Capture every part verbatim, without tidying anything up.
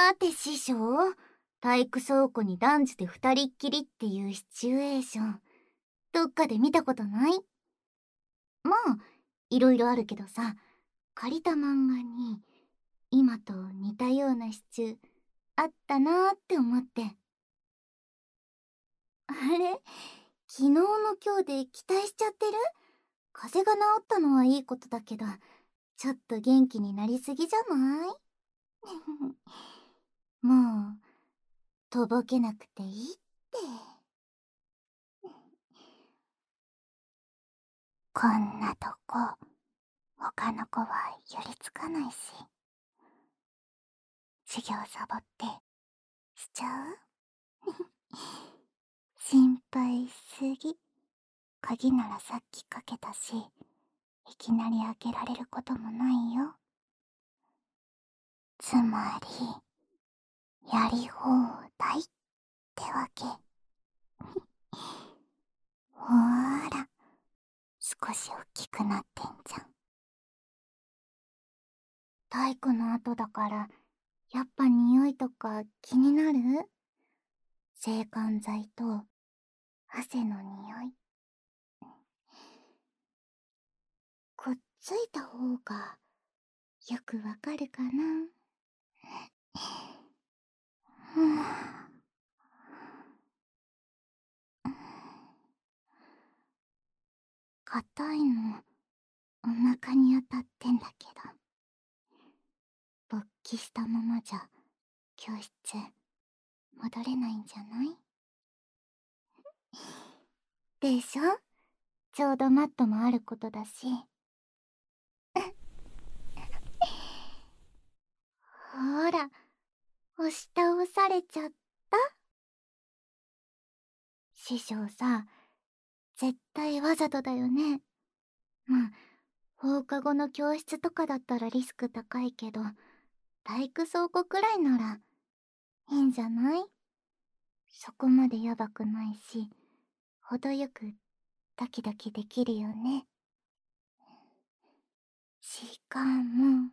さて師匠、体育倉庫に男児で二人っきりっていうシチュエーション、どっかで見たことない？まあ、いろいろあるけどさ、借りた漫画に、今と似たようなシチュあったなーって思って。あれ？昨日の今日で期待しちゃってる？風邪が治ったのはいいことだけど、ちょっと元気になりすぎじゃない？もう、とぼけなくていいって。こんなとこ、他の子は寄りつかないし。授業サボってしちゃう？心配しすぎ。鍵ならさっきかけたし、いきなり開けられることもないよ。つまり、やり放題ってわけ。ほーら、少し大きくなってんじゃん。体育の後だから、やっぱ匂いとか気になる？制汗剤と汗の匂い。くっついた方がよくわかるかな。硬いのお腹に当たってんだけど、勃起したままじゃ教室戻れないんじゃない？でしょ？ちょうどマットもあることだし。ほら、押し倒されちゃった？師匠さ、絶対わざとだよね。まあ、放課後の教室とかだったらリスク高いけど、体育倉庫くらいならいいんじゃない？そこまでやばくないし、程よくドキドキできるよね。しかも、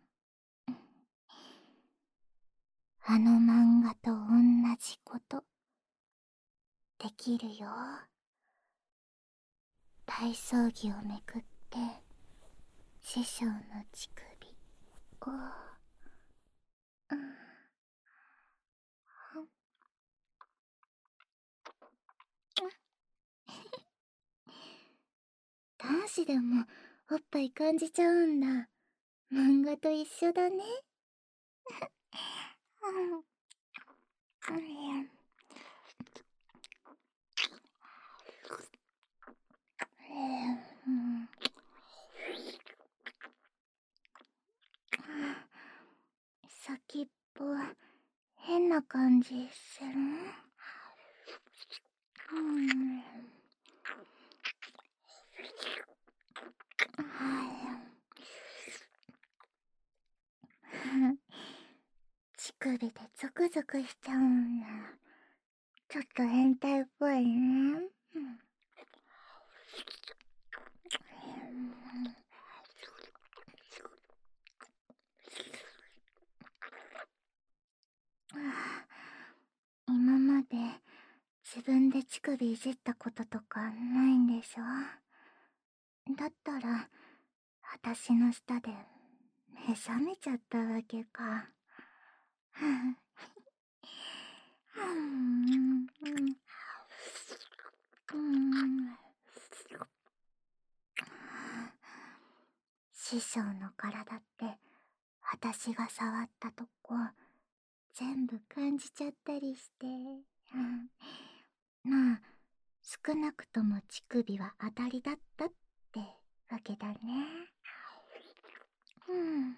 あの漫画と同じことできるよ。体操着をめくって師匠の乳首を、うん、男子でもおっぱい感じちゃうんだ。漫画と一緒だね。先っぽ変な感じする？うん乳首でゾクゾクしちゃうんだ。ちょっと変態っぽいね。今まで自分で乳首いじったこととかないんでしょ？だったら私の舌で目覚めちゃったわけか。師匠の体って私が触ったとこ全部感じちゃったりして、まあ少なくとも乳首は当たりだったってわけだね。うんうん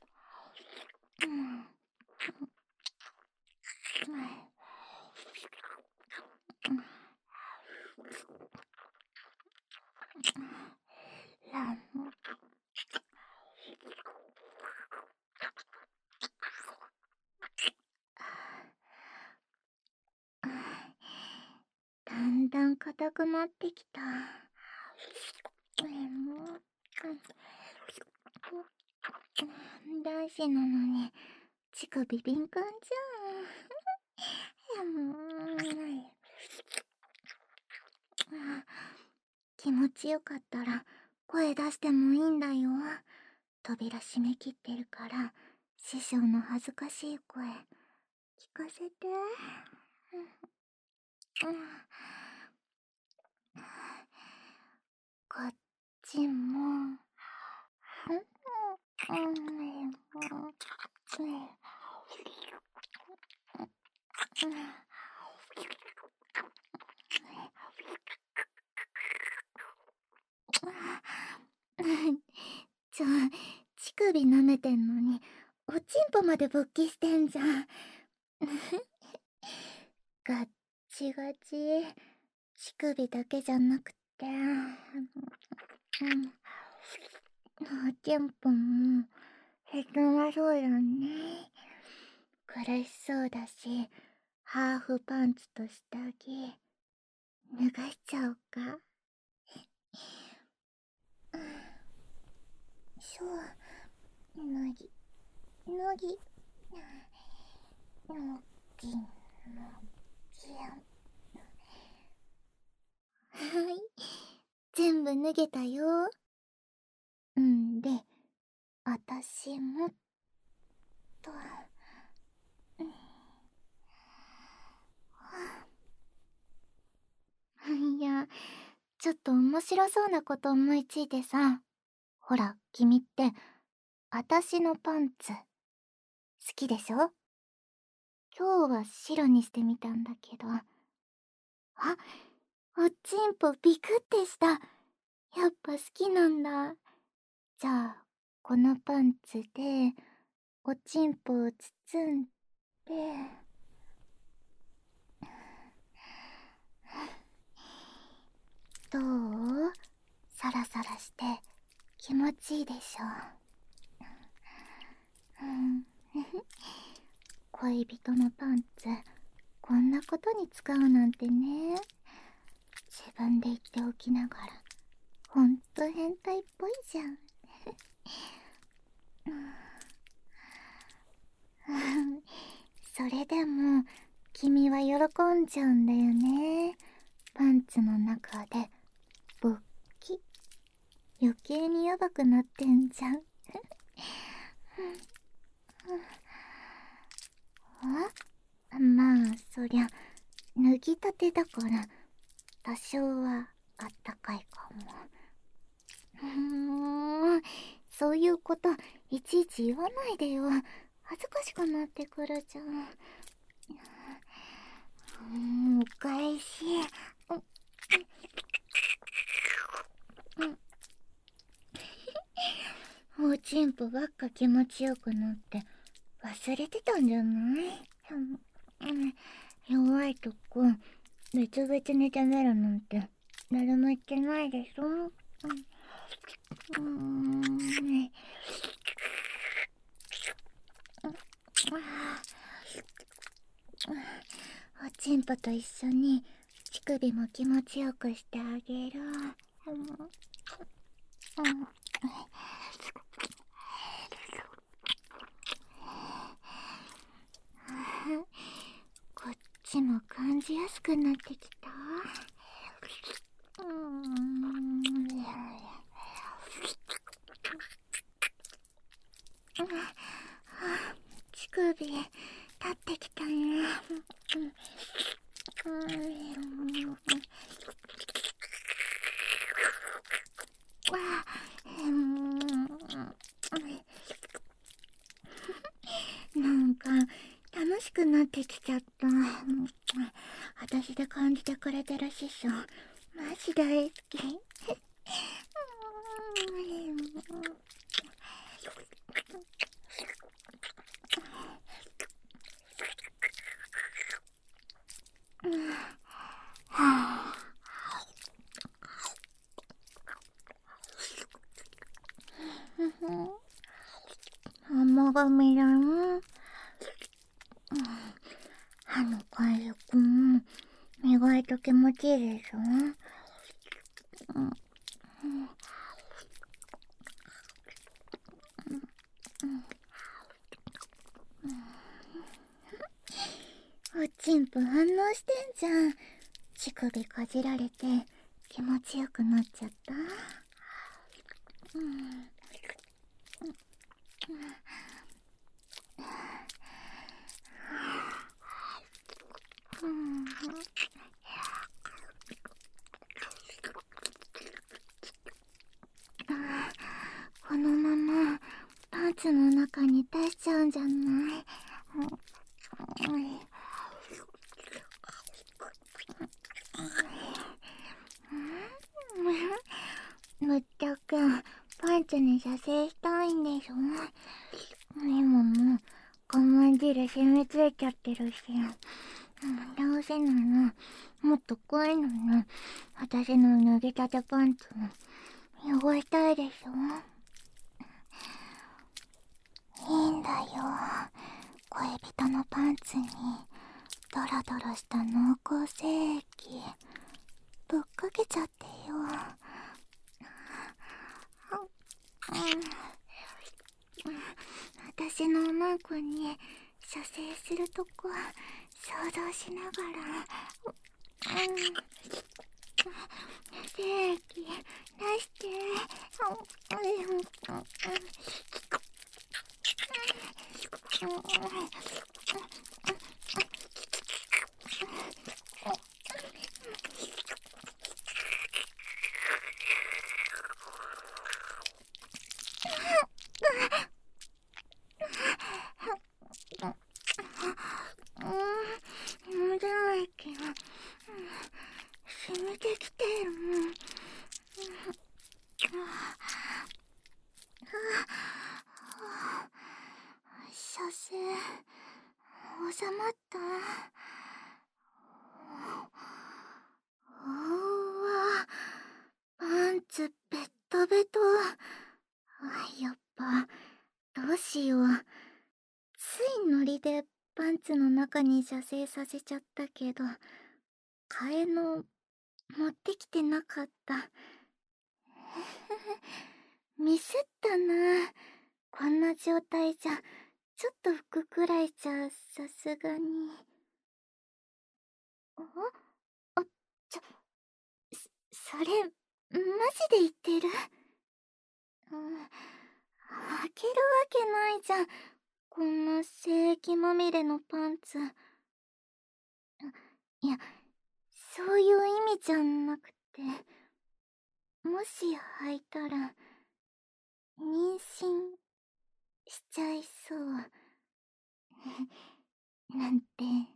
だんだん硬くなってきた。男子なのに乳首敏感じ気持ちよかったら声出してもいいんだよ。扉閉め切ってるから師匠の恥ずかしい声聞かせて。うん、こっちも。うん、ちょ、乳首舐めてんのにおちんぽまで勃起してんじゃん。ガッチガチ。乳首だけじゃなくて、うん、おちんぽも切なそうだね。苦しそうだし、ハーフパンツと下着脱がしちゃおうか。そう、脱ぎ脱ぎ脱ぎ脱ぎ。はい、全部脱げたよ。んで、あたしもと、いや、ちょっと面白そうなこと思いついてさ。ほら、君ってあたしのパンツ好きでしょ？今日は白にしてみたんだけど。あ、おちんぽビクってした。やっぱ好きなんだ。じゃあこのパンツでおちんぽを包んで、どう？サラサラして気持ちいいでしょ。うん、恋人のパンツこんなことに使うなんてね。自分で言っておきながらほんと変態っぽいじゃん。それでも君は喜んじゃうんだよね。パンツの中で勃起。余計にヤバくなってんじゃん。あ、まあそりゃ脱ぎたてだから多少はあったかいかも。うーん、そういうこといちいち言わないでよ。恥ずかしくなってくるじゃん。うーん、お返し。おちんぽばっか気持ちよくなって忘れてたんじゃない？うん、弱いとこ別々に食べるなんて誰も言ってないでしょ。うん、うーん、おちんぽと一緒に乳首も気持ちよくしてあげる。うん、こっちも感じやすくなってきた。うーん、乳首立ってきたね。なんか楽しくなってきちゃった。私で感じてくれてる師匠マジ大好き。甘がみだな。歯の感触も意外と気持ちいいでしょ。うん、おちんぽ反応してんじゃん。乳首かじられて気持ちよくなっちゃった。うん。うん。このままパンツの中に出しちゃうんじゃない？むったくパンツに射精したいんでしょ？今もう我慢汁染みついちゃってるし、どうせならもっと濃いのに私の脱ぎたてパンツ汚したいでしょ？いいんだよ。恋人のパンツにドロドロした濃厚精液ぶっかけちゃってよ。私のおまんこに射精するとこ想像しながら、うん、精液出して、無駄液が染みてきてるもん。射精収まった。うわ、パンツベットベト。やっぱどうしよう。ついノリでパンツの中に射精させちゃったけど、替えの持ってきてなかった。ミスったな。こんな状態じゃちょっと服くらいじゃさすがに。ああ、ちょ、そそれマジで言ってる？うん、開けるわけないじゃん、こんな精液まみれのパンツ。いや、そういう意味じゃなくて、もし履いたら妊娠しちゃいそうなんて